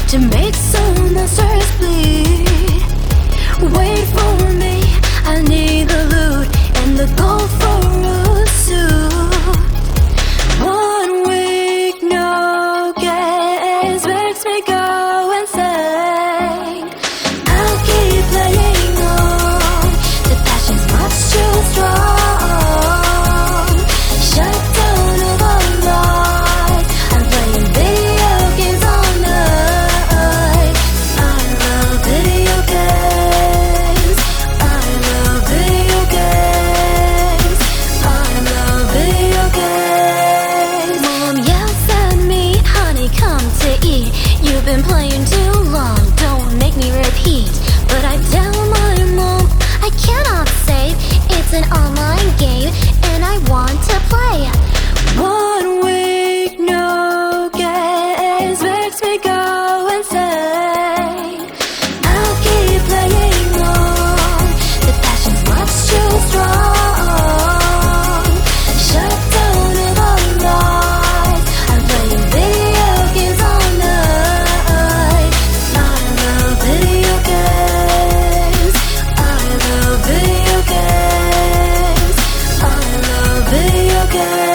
to make some monsters bleed. Wait for me, I need the loot and the gold for a suit. 1 week, no games, makes me go insane. I'll keep playing on, the passion's much too strong. Shut down all the lights, I'm playing video games all night. I love video games, I love video games, I love video games. Mom yells at me, honey, come to eat. You've been playing too long, don't make me repeat. But I tell my mom I cannot save, it's an online game and I want to play. 1 week, no games, makes me go insane. I'll keep playing on, the passion's much too strong. Shut down all the lights, I'm playing video games all night. I love video games, I love video games, I love video games.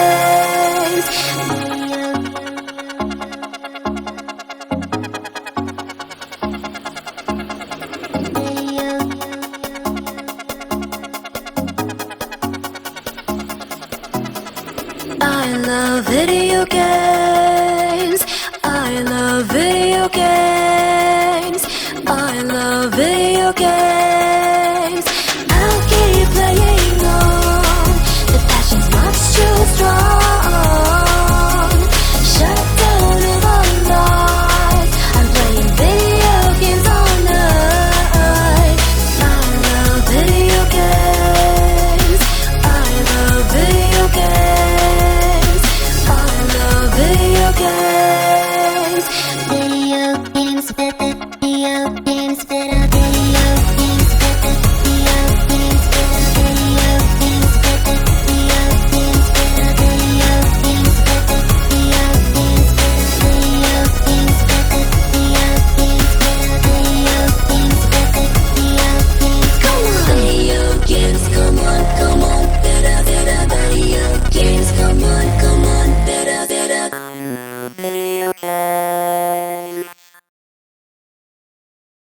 I love video games, I love video games.